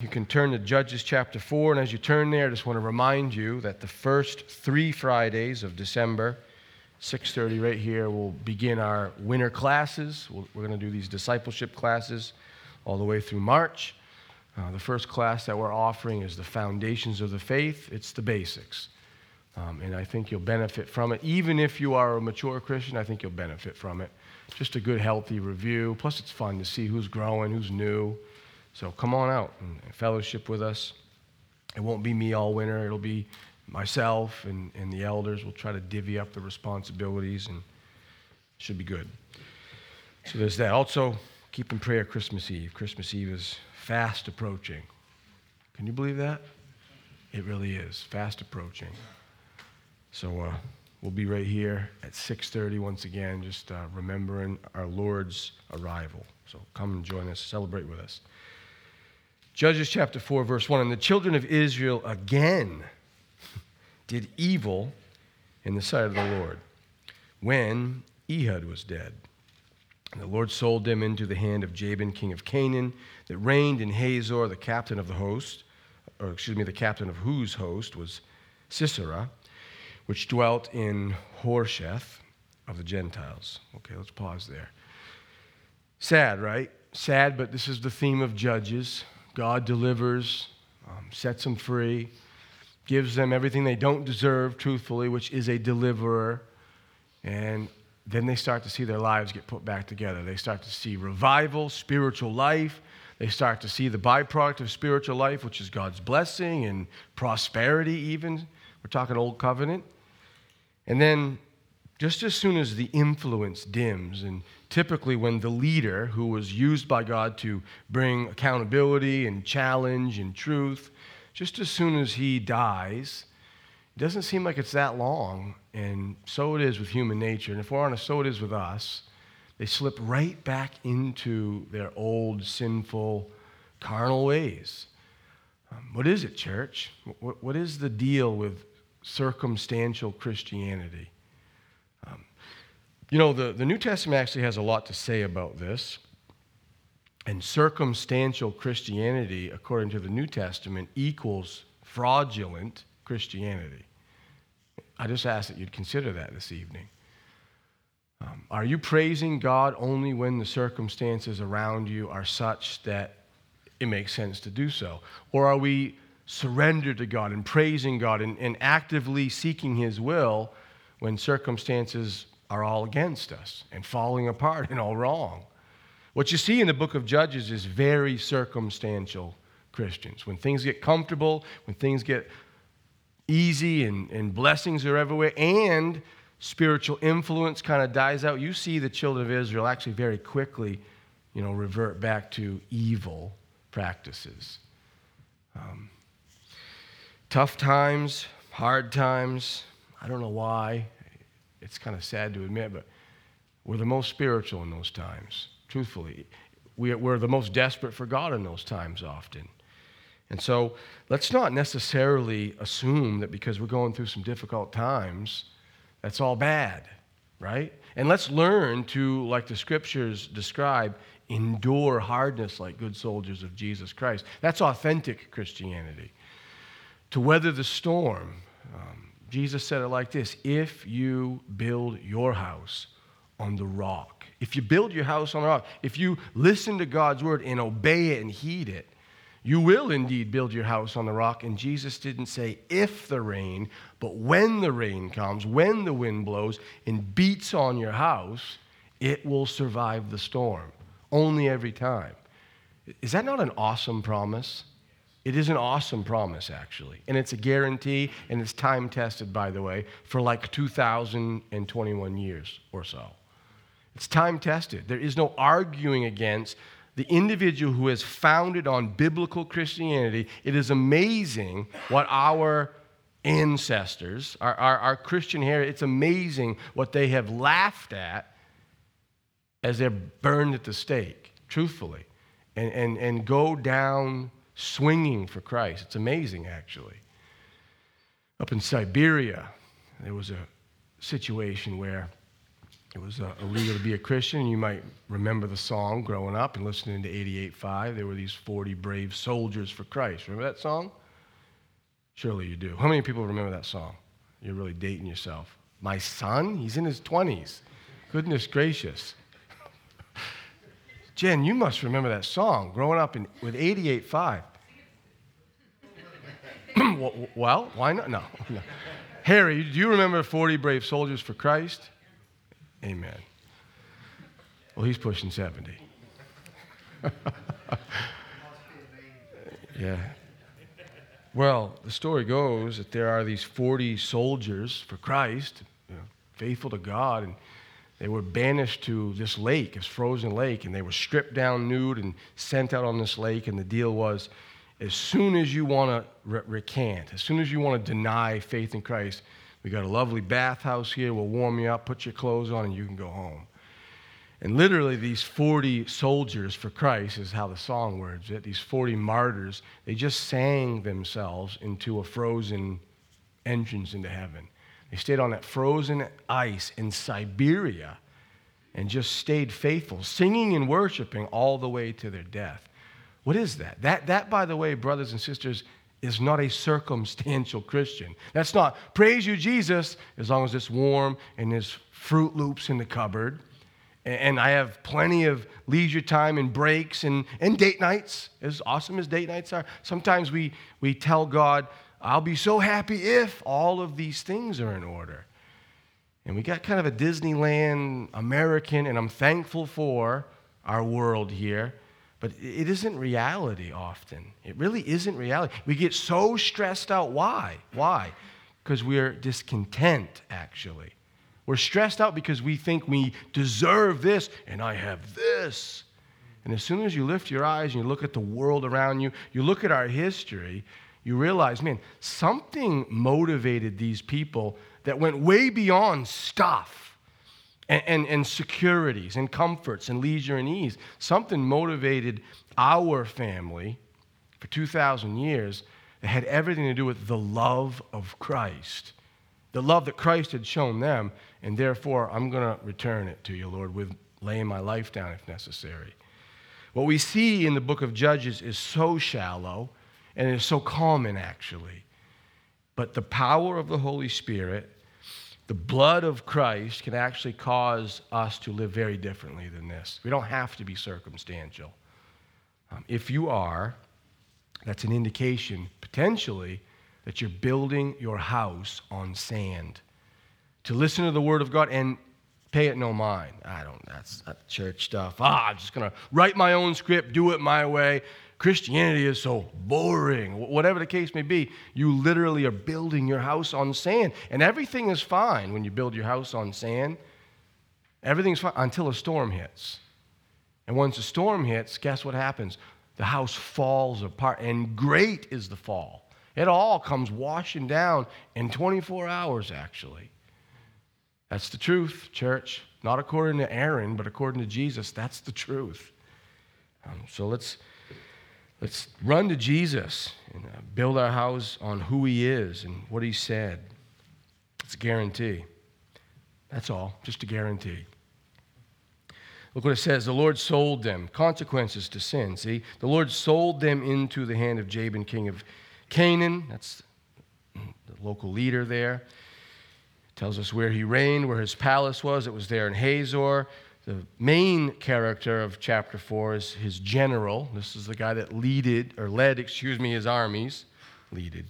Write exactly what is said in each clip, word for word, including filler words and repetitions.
you can turn to Judges chapter four, and as you turn there, I just want to remind you that the first three Fridays of December, six thirty right here, we'll begin our winter classes. We'll, we're going to do these discipleship classes all the way through March. Uh, the first class that we're offering is the Foundations of the Faith. It's the basics. Um, and I think you'll benefit from it. Even if you are a mature Christian, I think you'll benefit from it. Just a good, healthy review. Plus, it's fun to see who's growing, who's new. So come on out and fellowship with us. It won't be me all winter. It'll be myself and, and the elders. We'll try to divvy up the responsibilities, and it should be good. So there's that. Also, keep in prayer Christmas Eve. Christmas Eve is fast approaching. Can you believe that? It really is fast approaching. So uh, we'll be right here at six thirty once again, just uh, remembering our Lord's arrival. So come and join us, celebrate with us. Judges chapter four, verse one, and the children of Israel again did evil in the sight of the Lord when Ehud was dead. And the Lord sold them into the hand of Jabin, king of Canaan, that reigned in Hazor. The captain of the host, or excuse me, the captain of whose host was Sisera, which dwelt in Horsheth of the Gentiles. Okay, let's pause there. Sad, right? Sad, but this is the theme of Judges. God delivers, um, sets them free, gives them everything they don't deserve, truthfully, which is a deliverer. And then they start to see their lives get put back together. They start to see revival, spiritual life. They start to see the byproduct of spiritual life, which is God's blessing and prosperity even. We're talking Old Covenant. And then just as soon as the influence dims, and typically when the leader who was used by God to bring accountability and challenge and truth, just as soon as he dies, it doesn't seem like it's that long, and so it is with human nature. And if we're honest, so it is with us. They slip right back into their old, sinful, carnal ways. Um, what is it, church? What, what is the deal with circumstantial Christianity? Um, you know, the, the New Testament actually has a lot to say about this. And circumstantial Christianity, according to the New Testament, equals fraudulent Christianity. I just ask that you'd consider that this evening. Um, are you praising God only when the circumstances around you are such that it makes sense to do so? Or are we surrendered to God and praising God and, and actively seeking His will when circumstances are all against us and falling apart and all wrong? What you see in the book of Judges is very circumstantial Christians. When things get comfortable, when things get easy and, and blessings are everywhere, and spiritual influence kind of dies out, you see the children of Israel actually very quickly, you know, revert back to evil practices. Um, tough times, hard times, I don't know why. It's kind of sad to admit, but we're the most spiritual in those times, truthfully. We're the most desperate for God in those times often. And so let's not necessarily assume that because we're going through some difficult times, that's all bad, right? And let's learn to, like the scriptures describe, endure hardness like good soldiers of Jesus Christ. That's authentic Christianity. To weather the storm, um, Jesus said it like this: if you build your house on the rock, if you build your house on the rock, if you listen to God's word and obey it and heed it, you will indeed build your house on the rock. And Jesus didn't say if the rain, but when the rain comes, when the wind blows and beats on your house, it will survive the storm. Only every time. Is that not an awesome promise? It is an awesome promise, actually. And it's a guarantee, and it's time-tested, by the way, for like two thousand twenty-one years or so. It's time-tested. There is no arguing against the individual who has founded on biblical Christianity. It is amazing what our ancestors, our, our, our Christian heritage, it's amazing what they have laughed at as they're burned at the stake, truthfully, and, and, and go down swinging for Christ. It's amazing, actually. Up in Siberia, there was a situation where it was uh, illegal to be a Christian. You might remember the song growing up and listening to eighty-eight point five. There were these forty brave soldiers for Christ. Remember that song? Surely you do. How many people remember that song? You're really dating yourself. My son? He's in his twenties. Goodness gracious. Jen, you must remember that song growing up in, with eighty-eight point five. Well, why not? No, no. Harry, do you remember forty brave soldiers for Christ? Amen. Well, he's pushing seventy. Yeah. Well, the story goes that there are these forty soldiers for Christ, you know, faithful to God, and they were banished to this lake, this frozen lake, and they were stripped down nude and sent out on this lake, and the deal was, as soon as you want to re- recant, as soon as you want to deny faith in Christ, we got a lovely bathhouse here, we'll warm you up, put your clothes on, and you can go home. And literally these forty soldiers for Christ is how the song words it, these forty martyrs, they just sang themselves into a frozen entrance into heaven. They stayed on that frozen ice in Siberia and just stayed faithful, singing and worshiping all the way to their death. What is that? That, that, by the way, brothers and sisters, is not a circumstantial Christian. That's not, praise you, Jesus, as long as it's warm and there's Fruit Loops in the cupboard, and I have plenty of leisure time and breaks and, and date nights, as awesome as date nights are. Sometimes we, we tell God, I'll be so happy if all of these things are in order. And we got kind of a Disneyland American, and I'm thankful for our world here, but it isn't reality often. It really isn't reality. We get so stressed out. Why? Why? Because we're discontent, actually. We're stressed out because we think we deserve this, and I have this. And as soon as you lift your eyes and you look at the world around you, you look at our history, you realize, man, something motivated these people that went way beyond stuff and, and, and securities and comforts and leisure and ease. Something motivated our family for two thousand years that had everything to do with the love of Christ, the love that Christ had shown them, and therefore I'm going to return it to you, Lord, with laying my life down if necessary. What we see in the book of Judges is so shallow, and it's so common, actually. But the power of the Holy Spirit, the blood of Christ, can actually cause us to live very differently than this. We don't have to be circumstantial. Um, if you are, that's an indication, potentially, that you're building your house on sand. To listen to the Word of God and pay it no mind. I don't, that's not church stuff. Ah, I'm just going to write my own script, do it my way. Christianity is so boring. Whatever the case may be, you literally are building your house on sand. And everything is fine when you build your house on sand. Everything's fine until a storm hits. And once a storm hits, guess what happens? The house falls apart, and great is the fall. It all comes washing down in twenty-four hours, actually. That's the truth, church. Not according to Aaron, but according to Jesus. That's the truth. Um, so let's... Let's run to Jesus and uh, build our house on who he is and what he said. It's a guarantee. That's all, just a guarantee. Look what it says. The Lord sold them. Consequences to sin, see? The Lord sold them into the hand of Jabin, king of Canaan. That's the local leader there. It tells us where he reigned, where his palace was. It was there in Hazor. The main character of chapter four is his general. This is the guy that leaded, or led, excuse me, his armies. Leaded.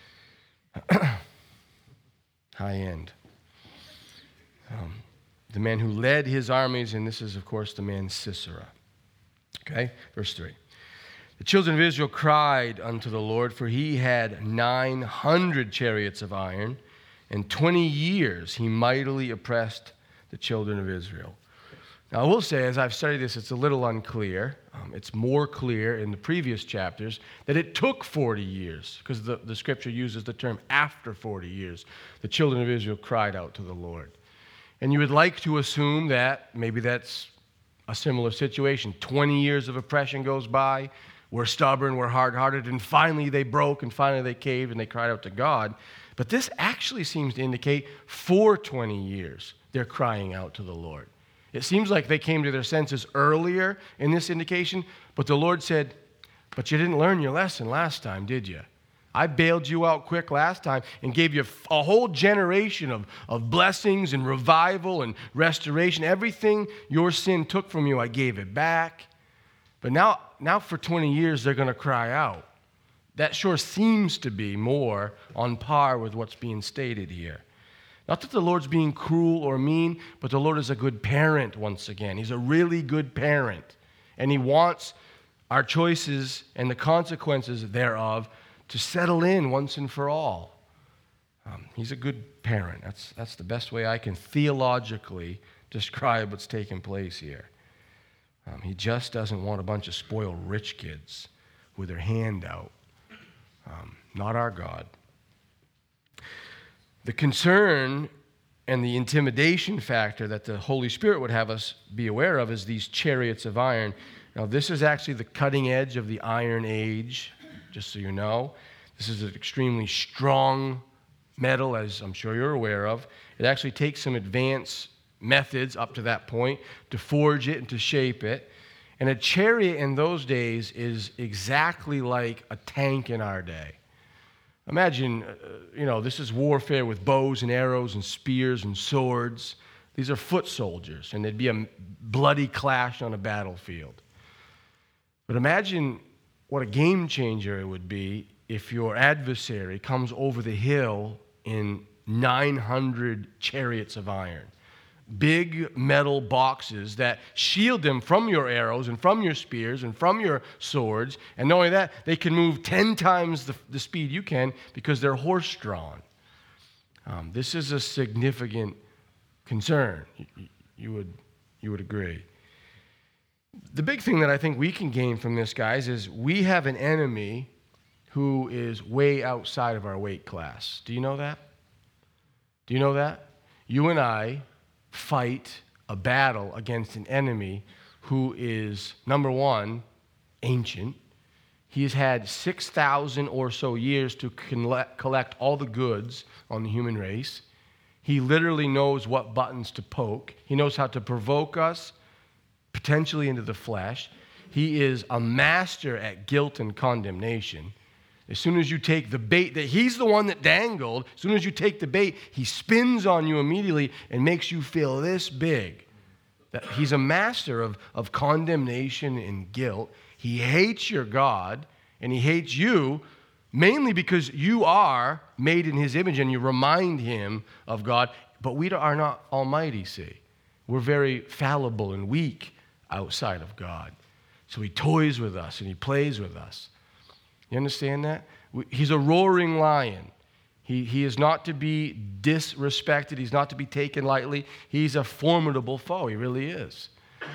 High end. Um, the man who led his armies, and this is, of course, the man Sisera. Okay, verse three. The children of Israel cried unto the Lord, for he had nine hundred chariots of iron, and twenty years he mightily oppressed the children of Israel. Now, I will say, as I've studied this, it's a little unclear. Um, it's more clear in the previous chapters that it took forty years, because the, the scripture uses the term after forty years. The children of Israel cried out to the Lord. And you would like to assume that maybe that's a similar situation. twenty years of oppression goes by. were stubborn, were hard-hearted, and finally they broke, and finally they caved, and they cried out to God. But this actually seems to indicate for twenty years they're crying out to the Lord. It seems like they came to their senses earlier in this indication, but the Lord said, but you didn't learn your lesson last time, did you? I bailed you out quick last time and gave you a whole generation of, of blessings and revival and restoration. Everything your sin took from you, I gave it back. But now, now for twenty years, they're going to cry out. That sure seems to be more on par with what's being stated here. Not that the Lord's being cruel or mean, but the Lord is a good parent once again. He's a really good parent. And he wants our choices and the consequences thereof to settle in once and for all. Um, he's a good parent. That's, that's the best way I can theologically describe what's taking place here. Um, he just doesn't want a bunch of spoiled rich kids with their hand out. Um, not our God. The concern and the intimidation factor that the Holy Spirit would have us be aware of is these chariots of iron. Now, this is actually the cutting edge of the Iron Age, just so you know. This is an extremely strong metal, as I'm sure you're aware of. It actually takes some advanced methods up to that point to forge it and to shape it. And a chariot in those days is exactly like a tank in our day. Imagine, uh, you know, this is warfare with bows and arrows and spears and swords. These are foot soldiers, and there'd be a bloody clash on a battlefield. But imagine what a game changer it would be if your adversary comes over the hill in nine hundred chariots of iron. Big metal boxes that shield them from your arrows and from your spears and from your swords. And not only that, they can move ten times the, the speed you can because they're horse-drawn. Um, this is a significant concern. You, you, would, you would agree. The big thing that I think we can gain from this, guys, is we have an enemy who is way outside of our weight class. Do you know that? Do you know that? You and I fight a battle against an enemy who is, number one, ancient. He has had six thousand or so years to collect all the goods on the human race. He literally knows what buttons to poke. He knows how to provoke us, potentially into the flesh. He is a master at guilt and condemnation. As soon as you take the bait that he's the one that dangled, as soon as you take the bait, he spins on you immediately and makes you feel this big. That he's a master of, of condemnation and guilt. He hates your God, and he hates you mainly because you are made in his image and you remind him of God. But we are not almighty, see. We're very fallible and weak outside of God. So he toys with us and he plays with us. You understand that? He's a roaring lion. He, he is not to be disrespected. He's not to be taken lightly. He's a formidable foe. He really is.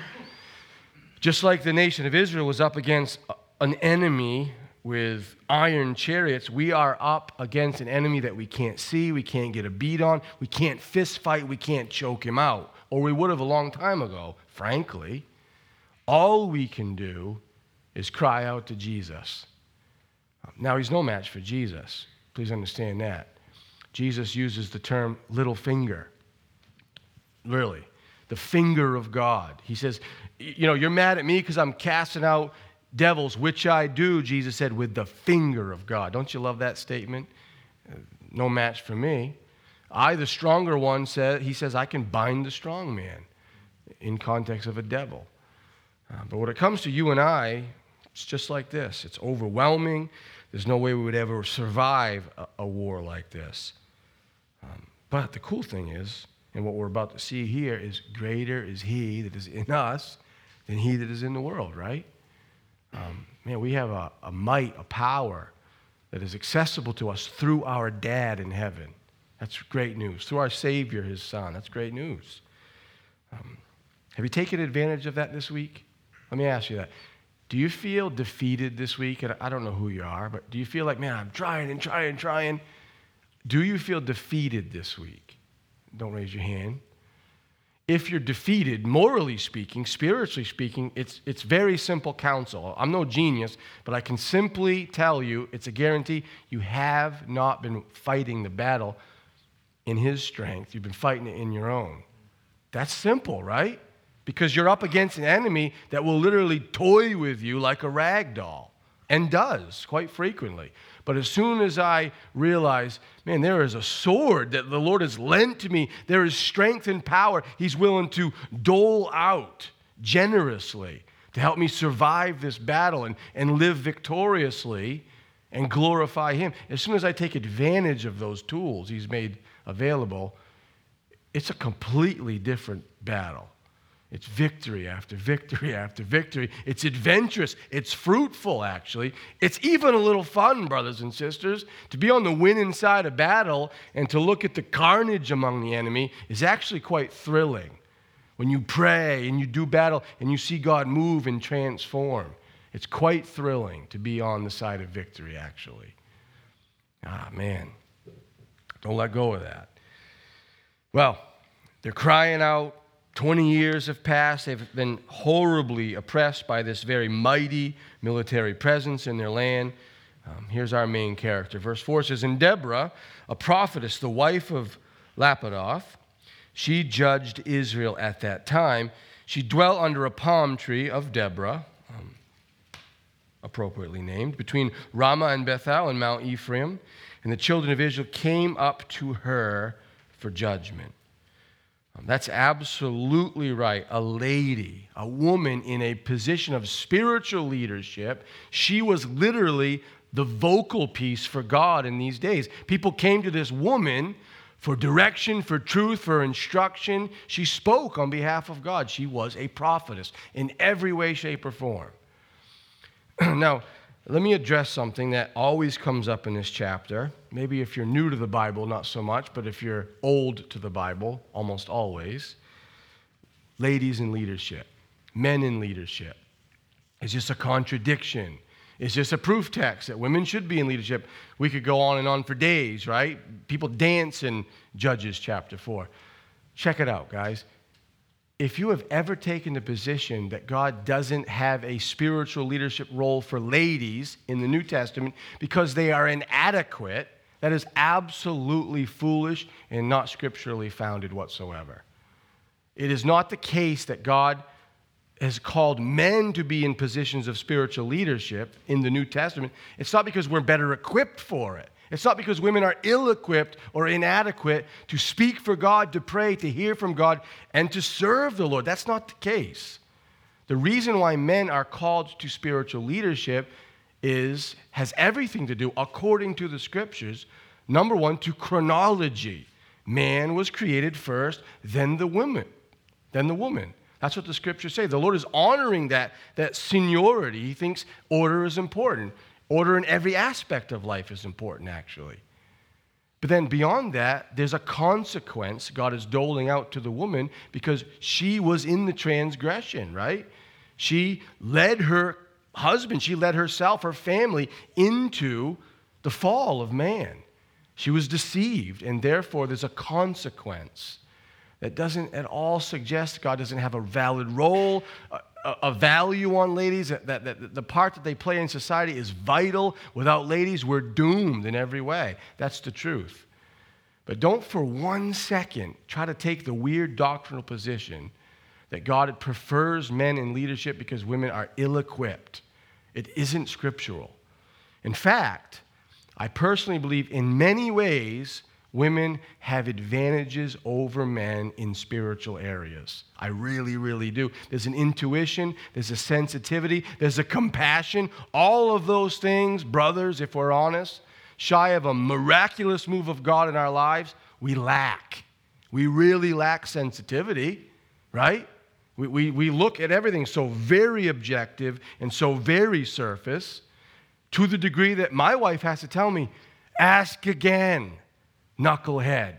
Just like the nation of Israel was up against an enemy with iron chariots, we are up against an enemy that we can't see, we can't get a beat on, we can't fist fight, we can't choke him out. Or we would have a long time ago, frankly. All we can do is cry out to Jesus. Now, he's no match for Jesus. Please understand that. Jesus uses the term little finger. Really. The finger of God. He says, you know, you're mad at me because I'm casting out devils, which I do, Jesus said, with the finger of God. Don't you love that statement? No match for me. I, the stronger one, said, he says, I can bind the strong man in context of a devil. Uh, but when it comes to you and I, it's just like this. It's overwhelming. There's no way we would ever survive a, a war like this. Um, but the cool thing is, and what we're about to see here, is greater is he that is in us than he that is in the world, right? Um, man, we have a, a might, a power that is accessible to us through our dad in heaven. That's great news. Through our Savior, his Son. That's great news. Um, have you taken advantage of that this week? Let me ask you that. Do you feel defeated this week? And I don't know who you are, but do you feel like, man, I'm trying and trying and trying? Do you feel defeated this week? Don't raise your hand. if you're defeated, morally speaking, spiritually speaking, it's, it's very simple counsel. I'm no genius, but I can simply tell you, it's a guarantee, you have not been fighting the battle in his strength. You've been fighting it in your own. That's simple, right? Because you're up against an enemy that will literally toy with you like a rag doll, and does quite frequently. But as soon as I realize, man, there is a sword that the Lord has lent to me, there is strength and power he's willing to dole out generously to help me survive this battle and, and live victoriously and glorify him. As soon as I take advantage of those tools he's made available, it's a completely different battle. It's victory after victory after victory. It's adventurous. It's fruitful, actually. It's even a little fun, brothers and sisters. To be on the winning side of battle and to look at the carnage among the enemy is actually quite thrilling. When you pray and you do battle and you see God move and transform, it's quite thrilling to be on the side of victory, actually. Ah, man. Don't let go of that. Well, they're crying out. twenty years have passed. They've been horribly oppressed by this very mighty military presence in their land. Um, here's our main character. Verse four says, And Deborah, a prophetess, the wife of Lapidoth, she judged Israel at that time. She dwelt under a palm tree of Deborah, um, appropriately named, between Ramah and Bethel and Mount Ephraim. And the children of Israel came up to her for judgment. That's absolutely right. A lady, a woman in a position of spiritual leadership. She was literally the vocal piece for God in these days. People came to this woman for direction, for truth, for instruction. She spoke on behalf of God. She was a prophetess in every way, shape, or form. Now, let me address something that always comes up in this chapter. Maybe if you're new to the Bible, not so much, but if you're old to the Bible, almost always. Ladies in leadership, men in leadership. It's just a contradiction. It's just a proof text that women should be in leadership. We could go on and on for days, right? People dance in Judges chapter four. Check it out, guys. If you have ever taken the position that God doesn't have a spiritual leadership role for ladies in the New Testament because they are inadequate, that is absolutely foolish and not scripturally founded whatsoever. It is not the case that God has called men to be in positions of spiritual leadership in the New Testament. It's not because we're better equipped for it. It's not because women are ill-equipped or inadequate to speak for God, to pray, to hear from God, and to serve the Lord. That's not the case. The reason why men are called to spiritual leadership is has everything to do, according to the Scriptures, number one, to chronology. Man was created first, then the woman, then the woman. That's what the Scriptures say. The Lord is honoring that, that seniority. He thinks order is important. Order in every aspect of life is important, actually. But then beyond that, there's a consequence God is doling out to the woman because she was in the transgression, right? She led her husband, she led herself, her family, into the fall of man. She was deceived, and therefore there's a consequence that doesn't at all suggest God doesn't have a valid role, a, a value on ladies, that, that, that the part that they play in society is vital. Without ladies, we're doomed in every way. That's the truth. But don't for one second try to take the weird doctrinal position that God prefers men in leadership because women are ill-equipped. It isn't scriptural. In fact, I personally believe in many ways women have advantages over men in spiritual areas. I really, really do. There's an intuition, there's a sensitivity, there's a compassion. All of those things, brothers, if we're honest, shy of a miraculous move of God in our lives, we lack. We really lack sensitivity, right? We, we, we look at everything so very objective and so very surface, to the degree that my wife has to tell me, ask again. Knucklehead.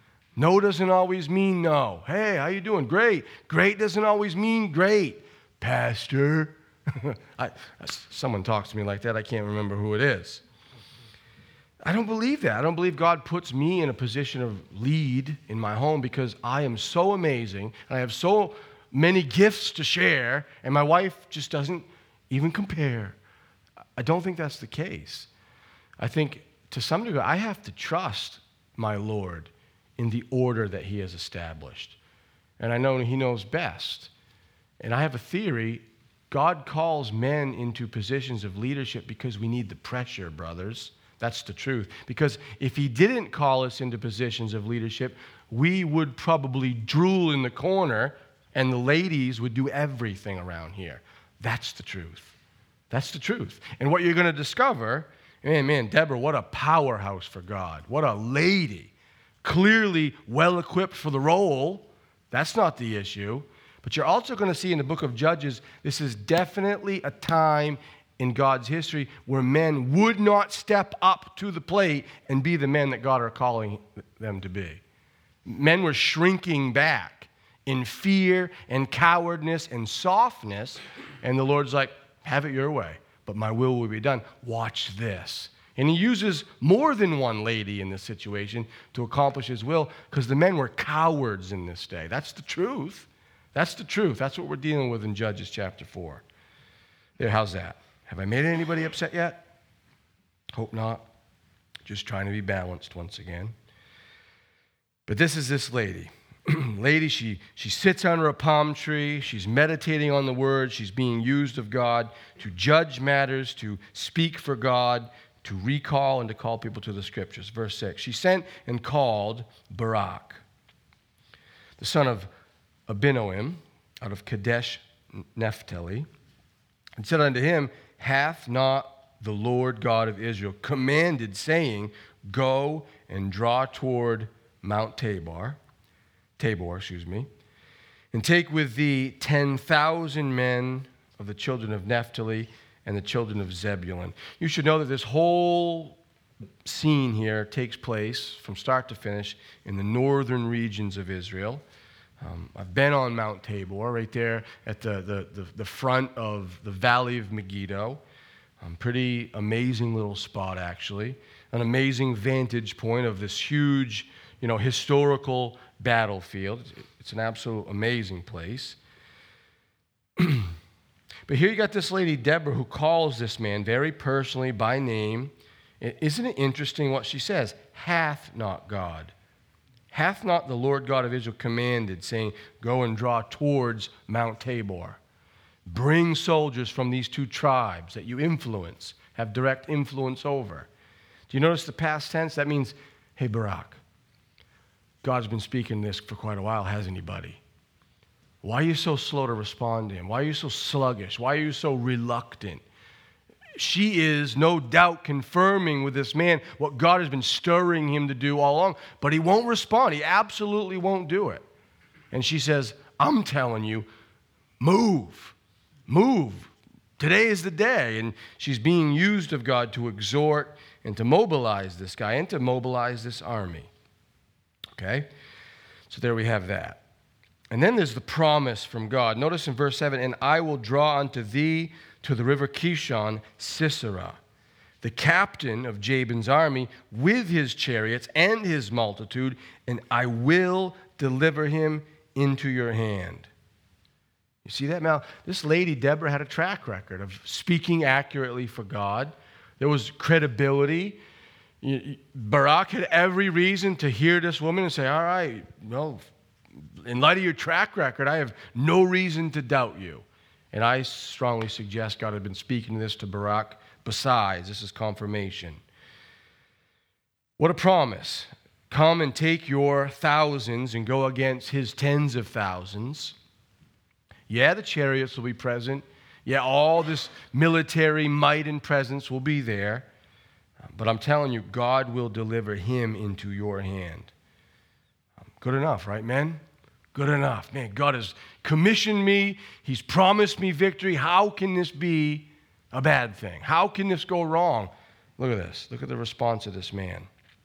No doesn't always mean no. Hey, how you doing? Great. Great doesn't always mean great. Pastor. I, someone talks to me like that. I can't remember who it is. I don't believe that. I don't believe God puts me in a position of lead in my home because I am so amazing and I have so many gifts to share and my wife just doesn't even compare. I don't think that's the case. I think to some degree I have to trust my Lord in the order that he has established. And I know he knows best. And I have a theory. God calls men into positions of leadership because we need the pressure, brothers. That's the truth. Because if he didn't call us into positions of leadership, we would probably drool in the corner and the ladies would do everything around here. That's the truth. That's the truth. And what you're going to discover, man, man, Deborah, what a powerhouse for God. What a lady. Clearly well-equipped for the role. That's not the issue. But you're also going to see in the book of Judges, this is definitely a time in God's history where men would not step up to the plate and be the men that God are calling them to be. Men were shrinking back in fear and cowardness and softness, and the Lord's like, have it your way, but my will will be done. Watch this. And he uses more than one lady in this situation to accomplish his will because the men were cowards in this day. That's the truth. That's the truth. That's what we're dealing with in Judges chapter four. There, how's that? Have I made anybody upset yet? Hope not. Just trying to be balanced once again. But this is this lady. Lady, she, she sits under a palm tree. She's meditating on the word. She's being used of God to judge matters, to speak for God, to recall and to call people to the scriptures. Verse six, she sent and called Barak, the son of Abinoam, out of Kadesh Naphtali, and said unto him, hath not the Lord God of Israel commanded, saying, go and draw toward Mount Tabor, Tabor, excuse me, and take with thee ten thousand men of the children of Naphtali and the children of Zebulun. You should know that this whole scene here takes place from start to finish in the northern regions of Israel. Um, I've been on Mount Tabor, right there at the, the, the, the front of the Valley of Megiddo. Um, pretty amazing little spot, actually. An amazing vantage point of this huge, you know, historical battlefield. It's an absolute amazing place. But here you got this lady, Deborah, who calls this man very personally by name. Isn't it interesting what she says? Hath not God. Hath not the Lord God of Israel commanded, saying, go and draw towards Mount Tabor. Bring soldiers from these two tribes that you influence, have direct influence over. Do you notice the past tense? That means, hey, Barak, God's been speaking this for quite a while, hasn't he, buddy? Why are you so slow to respond to him? Why are you so sluggish? Why are you so reluctant? She is no doubt confirming with this man what God has been stirring him to do all along, but he won't respond. He absolutely won't do it. And she says, I'm telling you, move, move. Today is the day. And she's being used of God to exhort and to mobilize this guy and to mobilize this army. Okay? So there we have that. And then there's the promise from God. Notice in verse seven, and I will draw unto thee to the river Kishon, Sisera, the captain of Jabin's army, with his chariots and his multitude, and I will deliver him into your hand. You see that, Mal? This lady, Deborah, had a track record of speaking accurately for God. There was credibility. Barak had every reason to hear this woman and say, all right, well, in light of your track record, I have no reason to doubt you. And I strongly suggest God had been speaking this to Barak. Besides, this is confirmation. What a promise. Come and take your thousands and go against his tens of thousands. Yeah, the chariots will be present. Yeah, all this military might and presence will be there. But I'm telling you, God will deliver him into your hand. Good enough, right, men? Good enough. Man, God has commissioned me. He's promised me victory. How can this be a bad thing? How can this go wrong? Look at this. Look at the response of this man.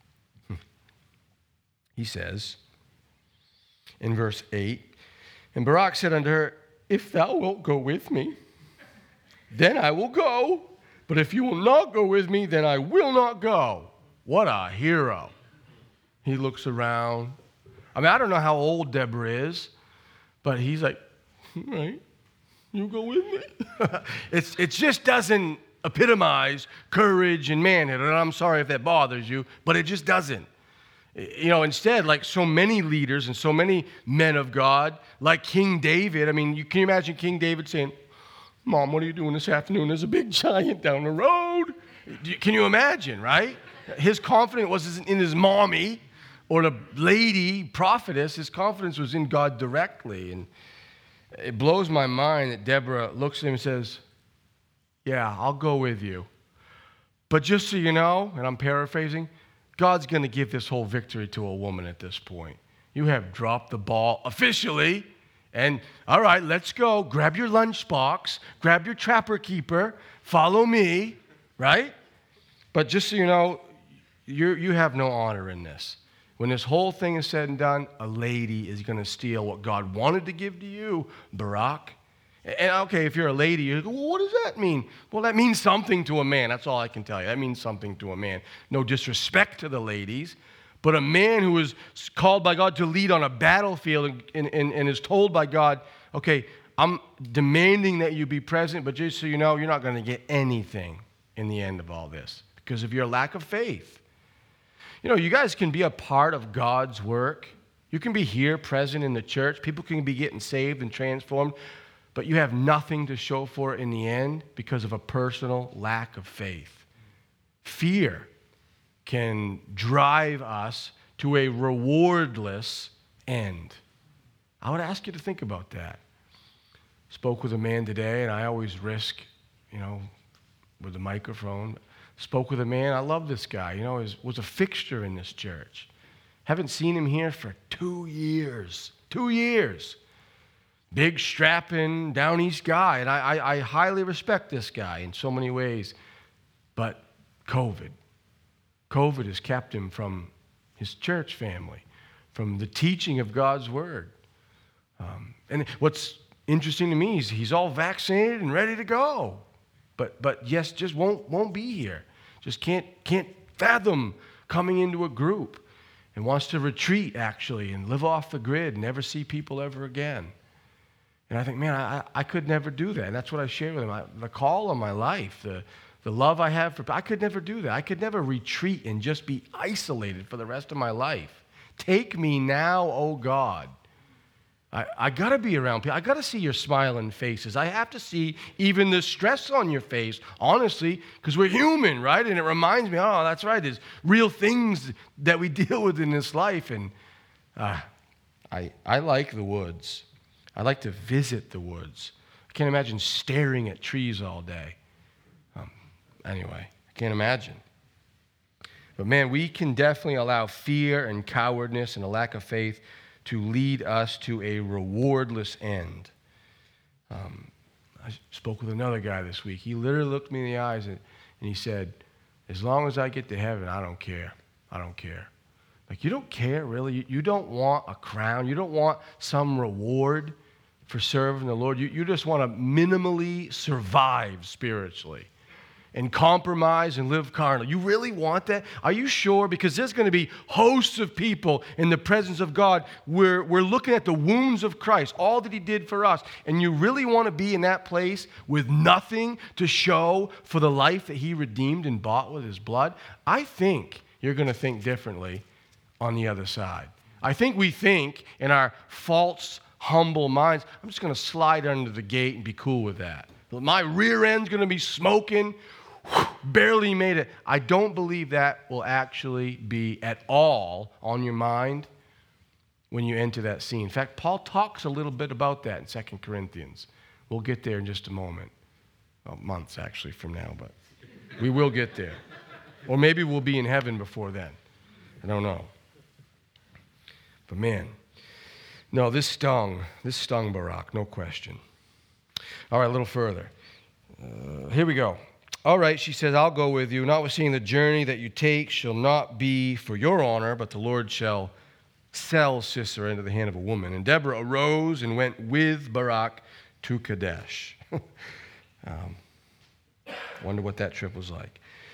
He says in verse eight, and Barak said unto her, if thou wilt go with me, then I will go. But if you will not go with me, then I will not go. What a hero. He looks around. I mean, I don't know how old Deborah is, but he's like, all right, you go with me? it's, it just doesn't epitomize courage and manhood. And I'm sorry if that bothers you, but it just doesn't. You know, instead, like so many leaders and so many men of God, like King David, I mean, you can you imagine King David saying, Mom, what are you doing this afternoon? There's a big giant down the road. Can you imagine, right? His confidence wasn't in his mommy or the lady prophetess. His confidence was in God directly. And it blows my mind that Deborah looks at him and says, yeah, I'll go with you. But just so you know, and I'm paraphrasing, God's going to give this whole victory to a woman at this point. You have dropped the ball officially. And all right, let's go. Grab your lunchbox. Grab your trapper keeper. Follow me, right? But just so you know, you you have no honor in this. When this whole thing is said and done, a lady is going to steal what God wanted to give to you, Barak. And okay, if you're a lady, you go, well, what does that mean? Well, that means something to a man. That's all I can tell you. That means something to a man. No disrespect to the ladies, but a man who is called by God to lead on a battlefield and, and, and, and is told by God, okay, I'm demanding that you be present, but just so you know, you're not going to get anything in the end of all this because of your lack of faith. You know, you guys can be a part of God's work. You can be here present in the church. People can be getting saved and transformed, but you have nothing to show for it in the end because of a personal lack of faith. Fear can drive us to a rewardless end. I would ask you to think about that. Spoke with a man today, and I always risk, you know, with the microphone. Spoke with a man, I love this guy, you know, he was a fixture in this church. Haven't seen him here for two years. Two years. Big, strapping, down east guy, and I, I, I highly respect this guy in so many ways. But COVID. COVID has kept him from his church family, from the teaching of God's word. Um, and what's interesting to me is he's all vaccinated and ready to go. But but yes, just won't won't be here. Just can't can't fathom coming into a group and wants to retreat actually and live off the grid and never see people ever again. And I think, man, I, I could never do that. And that's what I share with him. I, the call on my life, the, the love I have for, I could never do that. I could never retreat and just be isolated for the rest of my life. Take me now, oh God. I, I got to be around people. I got to see your smiling faces. I have to see even the stress on your face, honestly, because we're human, right? And it reminds me, oh, that's right, there's real things that we deal with in this life. And uh, I, I like the woods. I like to visit the woods. I can't imagine staring at trees all day. Um, anyway, I can't imagine. But man, we can definitely allow fear and cowardice and a lack of faith to lead us to a rewardless end. Um, I spoke with another guy this week. He literally looked me in the eyes and, and he said, as long as I get to heaven, I don't care. I don't care. Like, you don't care, really? You, you don't want a crown. You don't want some reward for serving the Lord. You, you just want to minimally survive spiritually and compromise and live carnal. You really want that? Are you sure? Because there's going to be hosts of people in the presence of God. We're, we're looking at the wounds of Christ, all that he did for us. And you really want to be in that place with nothing to show for the life that he redeemed and bought with his blood? I think you're going to think differently on the other side. I think we think in our false, humble minds, I'm just going to slide under the gate and be cool with that. My rear end's going to be smoking. Barely made it. I don't believe that will actually be at all on your mind when you enter that scene. In fact, Paul talks a little bit about that in Second Corinthians. We'll get there in just a moment. Well, months, actually, from now, but we will get there. Or maybe we'll be in heaven before then. I don't know. But man, no, this stung. This stung Barak, no question. All right, a little further. Uh, here we go. All right, she says, I'll go with you. Notwithstanding the journey that you take shall not be for your honor, but the Lord shall sell Sisera into the hand of a woman. And Deborah arose and went with Barak to Kadesh. um, wonder what that trip was like.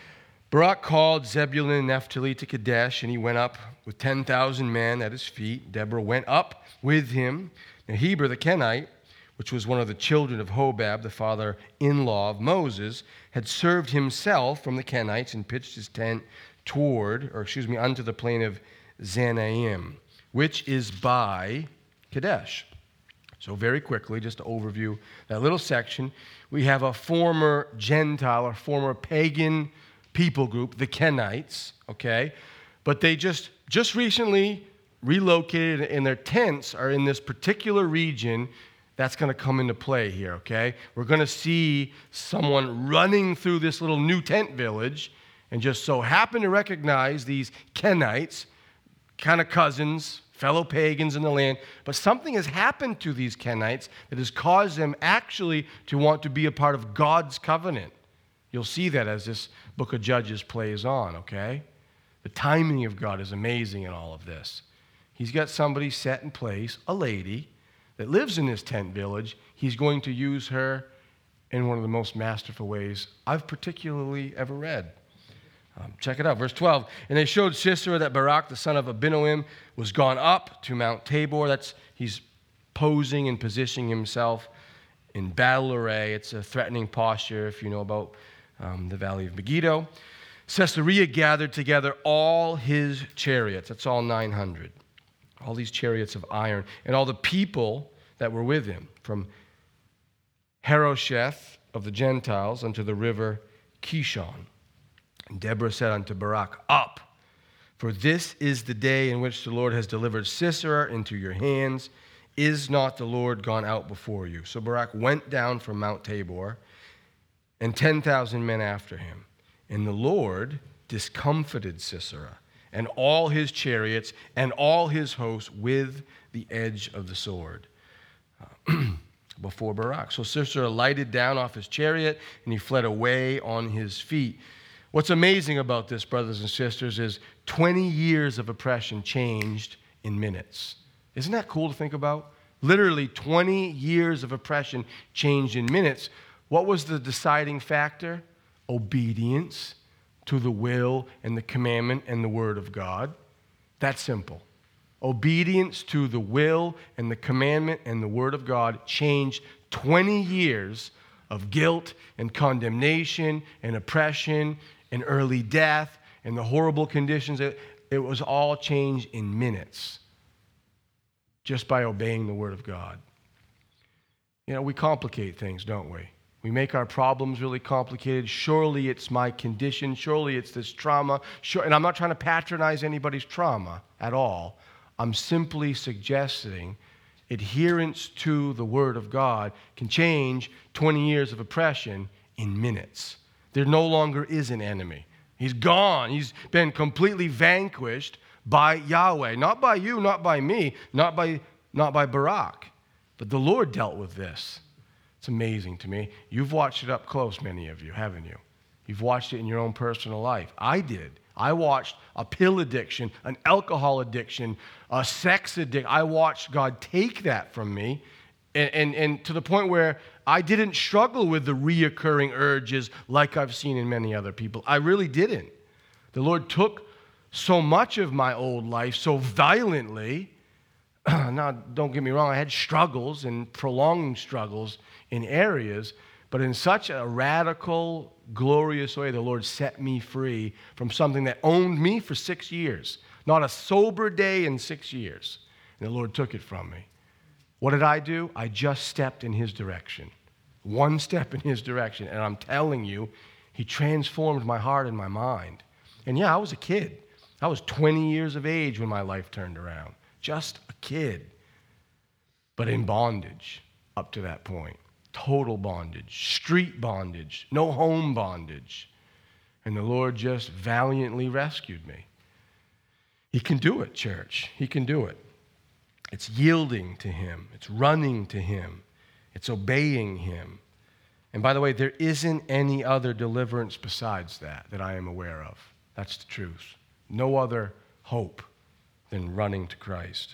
Barak called Zebulun and Naphtali to Kadesh, and he went up with ten thousand men at his feet. Deborah went up with him. Now Heber the Kenite, which was one of the children of Hobab, the father-in-law of Moses, had served himself from the Kenites and pitched his tent toward, or excuse me, unto the plain of Zanaim, which is by Kadesh. So very quickly, just to overview that little section, we have a former Gentile or former pagan people group, the Kenites, okay? But they just, just recently relocated, and their tents are in this particular region. That's going to come into play here, okay? We're going to see someone running through this little new tent village and just so happen to recognize these Kenites, kind of cousins, fellow pagans in the land. But something has happened to these Kenites that has caused them actually to want to be a part of God's covenant. You'll see that as this book of Judges plays on, okay? The timing of God is amazing in all of this. He's got somebody set in place, a lady, that lives in this tent village. He's going to use her in one of the most masterful ways I've particularly ever read. Um, check it out, verse twelve. And they showed Sisera that Barak, the son of Abinoam, was gone up to Mount Tabor. That's, he's posing and positioning himself in battle array. It's a threatening posture, if you know about um, the valley of Megiddo. Caesarea gathered together all his chariots. That's all nine hundred. All these chariots of iron. And all the people that were with him, from Harosheth of the Gentiles unto the river Kishon. And Deborah said unto Barak, Up, for this is the day in which the Lord has delivered Sisera into your hands. Is not the Lord gone out before you? So Barak went down from Mount Tabor, and ten thousand men after him. And the Lord discomfited Sisera, and all his chariots, and all his hosts with the edge of the sword uh, before Barak. So Sisera lighted down off his chariot, and he fled away on his feet. What's amazing about this, brothers and sisters, is twenty years of oppression changed in minutes. Isn't that cool to think about? Literally twenty years of oppression changed in minutes. What was the deciding factor? Obedience to the will and the commandment and the word of God. That's simple. Obedience to the will and the commandment and the word of God changed twenty years of guilt and condemnation and oppression and early death and the horrible conditions. It, it was all changed in minutes just by obeying the word of God. You know, we complicate things, don't we? We make our problems really complicated. Surely it's my condition. Surely it's this trauma. Sure, and I'm not trying to patronize anybody's trauma at all. I'm simply suggesting adherence to the Word of God can change twenty years of oppression in minutes. There no longer is an enemy. He's gone. He's been completely vanquished by Yahweh. Not by you, not by me, not by, not by Barak. But the Lord dealt with this. It's amazing to me. You've watched it up close, many of you, haven't you? You've watched it in your own personal life. I did. I watched a pill addiction, an alcohol addiction, a sex addiction. I watched God take that from me, and, and, and to the point where I didn't struggle with the reoccurring urges like I've seen in many other people. I really didn't. The Lord took so much of my old life so violently. Now, don't get me wrong, I had struggles and prolonged struggles in areas, but in such a radical, glorious way, the Lord set me free from something that owned me for six years. Not a sober day in six years. And the Lord took it from me. What did I do? I just stepped in His direction. One step in His direction. And I'm telling you, He transformed my heart and my mind. And yeah, I was a kid. I was twenty years of age when my life turned around. Just a kid. But in bondage up to that point. Total bondage, street bondage, no home bondage. And the Lord just valiantly rescued me. He can do it, church. He can do it. It's yielding to Him. It's running to Him. It's obeying Him. And by the way, there isn't any other deliverance besides that that I am aware of. That's the truth. No other hope than running to Christ.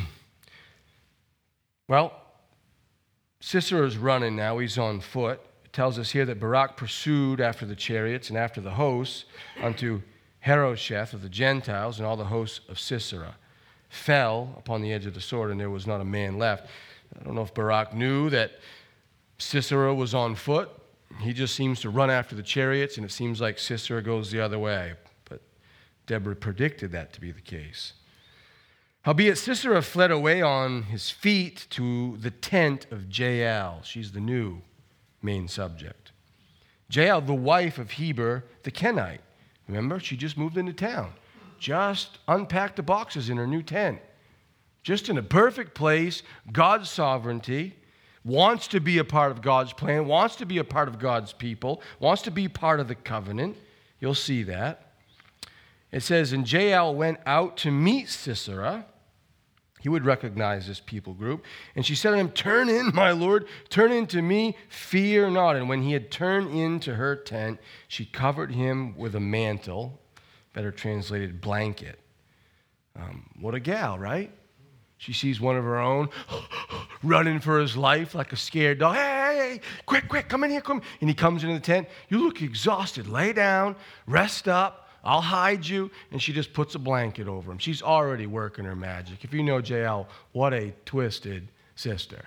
Well, Sisera's running now. He's on foot. tells us here that Barak pursued after the chariots and after the hosts unto Harosheth of the Gentiles, and all the hosts of Sisera fell upon the edge of the sword, and there was not a man left. I don't know if Barak knew that Sisera was on foot. He just seems to run after the chariots, and it seems like Sisera goes the other way. But Deborah predicted that to be the case. Howbeit Sisera fled away on his feet to the tent of Jael. She's the new main subject. Jael, the wife of Heber the Kenite. Remember, she just moved into town. Just unpacked the boxes in her new tent. Just in a perfect place, God's sovereignty, wants to be a part of God's plan, wants to be a part of God's people, wants to be part of the covenant. You'll see that. It says, and Jael went out to meet Sisera. He would recognize this people group. And she said to him, turn in, my lord, turn in to me, fear not. And when he had turned into her tent, she covered him with a mantle, better translated, blanket. Um, what a gal, right? She sees one of her own running for his life like a scared dog. Hey, hey, hey, quick, quick, come in here, come. And he comes into the tent. You look exhausted. Lay down, rest up. I'll hide you. And she just puts a blanket over him. She's already working her magic. If you know Jael, what a twisted sister.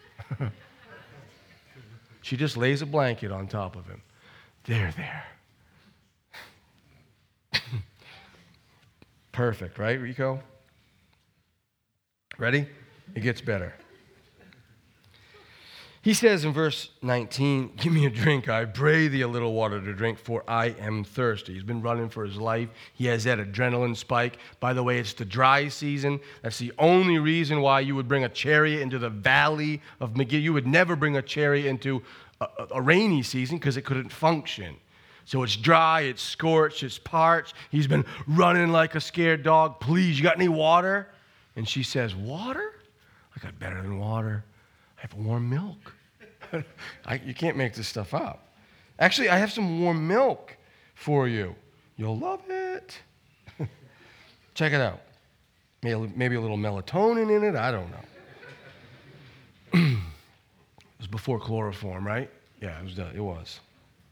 She just lays a blanket on top of him. There, there. Perfect, right, Rico? Ready? It gets better. He says in verse nineteen, give me a drink, I pray thee a little water to drink, for I am thirsty. He's been running for his life. He has that adrenaline spike. By the way, it's the dry season. That's the only reason why you would bring a chariot into the valley of Megiddo. You would never bring a chariot into a, a rainy season because it couldn't function. So it's dry, it's scorched, it's parched. He's been running like a scared dog. Please, you got any water? And she says, water? I got better than water. I have warm milk. I, you can't make this stuff up. Actually, I have some warm milk for you. You'll love it. Check it out. Maybe, maybe a little melatonin in it. I don't know. It was before chloroform, right? Yeah, it was. It was.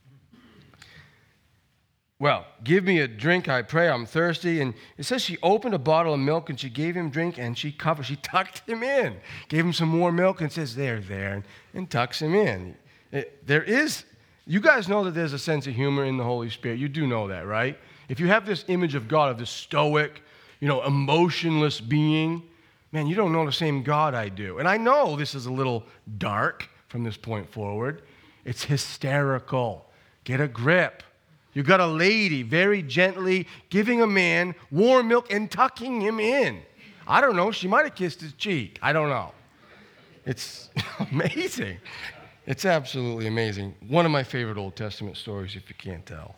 Well, give me a drink, I pray, I'm thirsty. And it says she opened a bottle of milk and she gave him drink and she covered, she tucked him in. Gave him some more milk and says, there, there, and, and tucks him in. It, there is, you guys know that there's a sense of humor in the Holy Spirit. You do know that, right? If you have this image of God, of this stoic, you know, emotionless being, man, you don't know the same God I do. And I know this is a little dark from this point forward. It's hysterical. Get a grip. You got a lady very gently giving a man warm milk and tucking him in. I don't know. She might have kissed his cheek. I don't know. It's amazing. It's absolutely amazing. One of my favorite Old Testament stories, if you can't tell.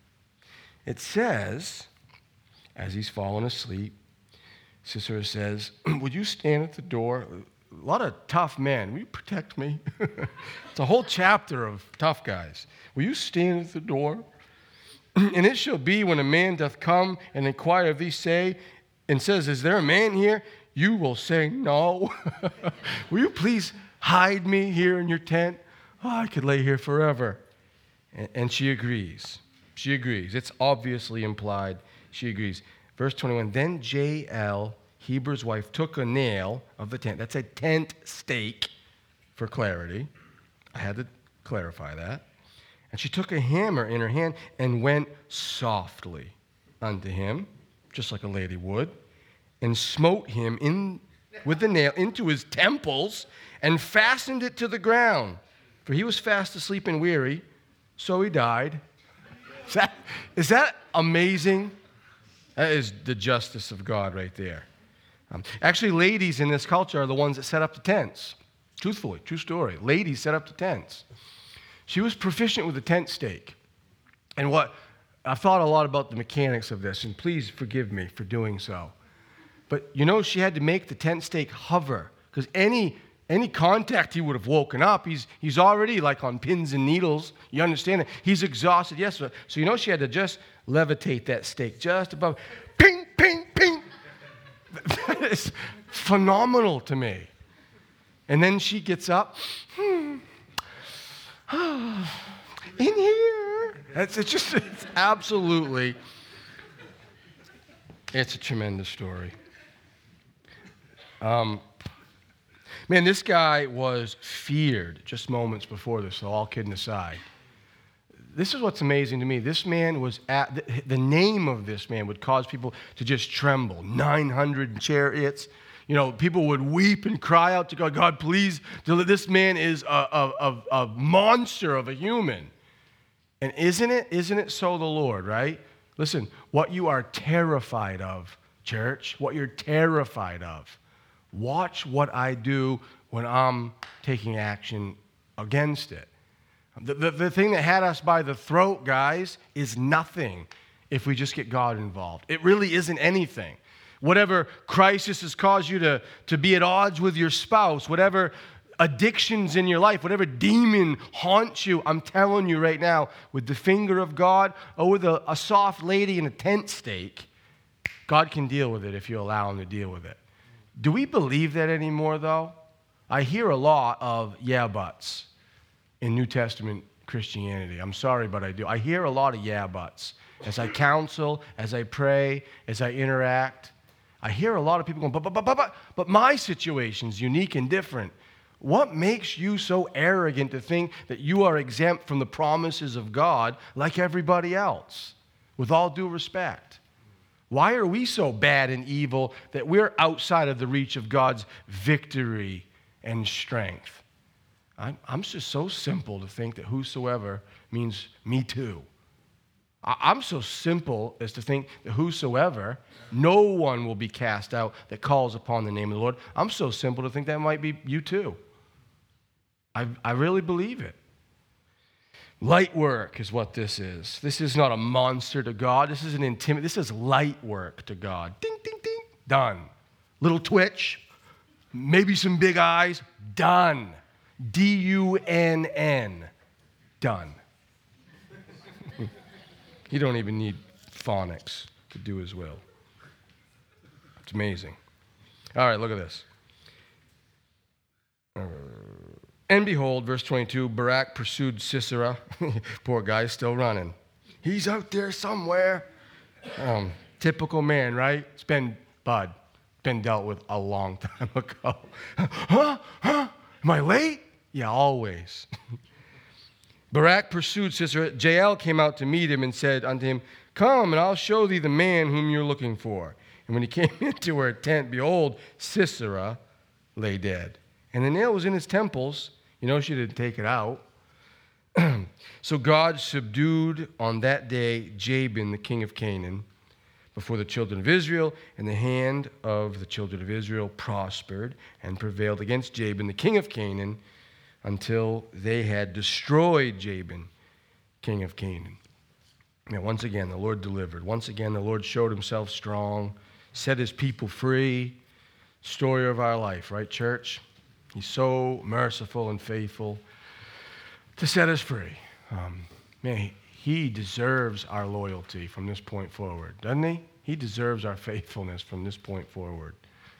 It says, as he's fallen asleep, Sisera says, would you stand at the door? A lot of tough men. Will you protect me? It's a whole chapter of tough guys. Will you stand at the door? And it shall be when a man doth come and inquire of thee, say, and says, is there a man here? You will say, no. Will you please hide me here in your tent? Oh, I could lay here forever. And, and she agrees. She agrees. It's obviously implied. She agrees. Verse twenty-one, then Jael, Heber's wife, took a nail of the tent. That's a tent stake for clarity. I had to clarify that. And she took a hammer in her hand and went softly unto him, just like a lady would, and smote him in with the nail into his temples and fastened it to the ground. For he was fast asleep and weary, so he died. Is that, is that amazing? That is the justice of God right there. Um, actually, ladies in this culture are the ones that set up the tents. Truthfully, true story. Ladies set up the tents. She was proficient with the tent stake. And what I've thought a lot about the mechanics of this, and please forgive me for doing so. But you know, she had to make the tent stake hover, because any any contact he would have woken up. He's he's already like on pins and needles. You understand it? He's exhausted. Yes, so, so you know she had to just levitate that stake just above. Ping, ping, ping. That is phenomenal to me. And then she gets up. Hmm. in here. It's, it's just, it's absolutely, it's a tremendous story. Um, man, this guy was feared just moments before this, so all kidding aside. This is what's amazing to me. This man was at, the, the name of this man would cause people to just tremble. nine hundred chariots. You know, people would weep and cry out to God, God, please, this man is a, a, a, a monster of a human. And isn't it, isn't it so the Lord, right? Listen, what you are terrified of, church, what you're terrified of, watch what I do when I'm taking action against it. The, the, the thing that had us by the throat, guys, is nothing if we just get God involved. It really isn't anything. Whatever crisis has caused you to, to be at odds with your spouse, whatever addictions in your life, whatever demon haunts you, I'm telling you right now, with the finger of God or with a, a soft lady in a tent stake, God can deal with it if you allow him to deal with it. Do we believe that anymore, though? I hear a lot of yeah buts in New Testament Christianity. I'm sorry, but I do. I hear a lot of yeah buts. As I counsel, as I pray, as I interact, I hear a lot of people going, but, but, but, but, but, but my situation's unique and different. What makes you so arrogant to think that you are exempt from the promises of God like everybody else? With all due respect. Why are we so bad and evil that we're outside of the reach of God's victory and strength? I'm, I'm just so simple to think that whosoever means me too. I, I'm so simple as to think that whosoever, no one will be cast out that calls upon the name of the Lord. I'm so simple to think that might be you too. I, I really believe it. Light work is what this is. This is not a monster to God. This is an intimate, this is light work to God. Ding, ding, ding, done. Little twitch, maybe some big eyes, done. D U N N, done. You don't even need phonics to do his will. It's amazing. All right, look at this. And behold, verse twenty-two, Barak pursued Sisera. Poor guy, still running. He's out there somewhere. Um, typical man, right? It's been, bud, been dealt with a long time ago. Huh? Huh? Am I late? Yeah, always. Barak pursued Sisera. Jael came out to meet him and said unto him, come, and I'll show thee the man whom you're looking for. And when he came into her tent, behold, Sisera lay dead. And the nail was in his temples. You know, she didn't take it out. So God subdued on that day Jabin, the king of Canaan, before the children of Israel, and the hand of the children of Israel prospered and prevailed against Jabin, the king of Canaan, until they had destroyed Jabin, king of Canaan. Now, once again, the Lord delivered. Once again, the Lord showed himself strong, set his people free. Story of our life, right, church? He's so merciful and faithful to set us free. Um, man, he, he deserves our loyalty from this point forward, doesn't he? He deserves our faithfulness from this point forward.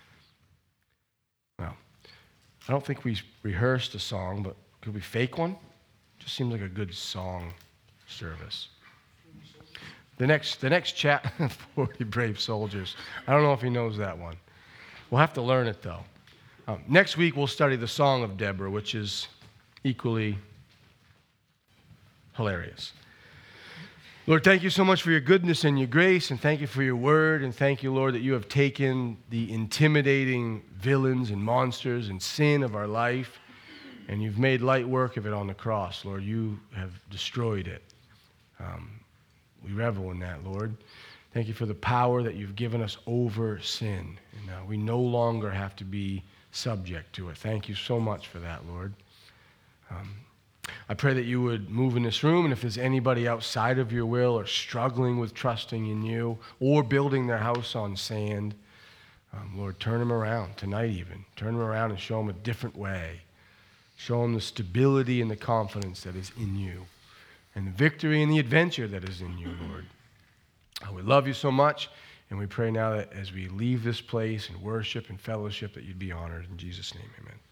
Well, I don't think we rehearsed a song, but could we fake one? Just seems like a good song service. The next, the next chat, forty Brave Soldiers. I don't know if he knows that one. We'll have to learn it, though. Um, next week, we'll study the Song of Deborah, which is equally hilarious. Lord, thank you so much for your goodness and your grace, and thank you for your word, and thank you, Lord, that you have taken the intimidating villains and monsters and sin of our life, and you've made light work of it on the cross. Lord, you have destroyed it. Um, we revel in that, Lord. Thank you for the power that you've given us over sin, and uh, we no longer have to be subject to it. Thank you so much for that, Lord. Um, I pray that you would move in this room, and if there's anybody outside of your will or struggling with trusting in you or building their house on sand, um, Lord, turn them around tonight even. Turn them around and show them a different way. Show them the stability and the confidence that is in you and the victory and the adventure that is in you, Lord. Uh, we love you so much, and we pray now that as we leave this place and worship and fellowship that you'd be honored. In Jesus' name, amen.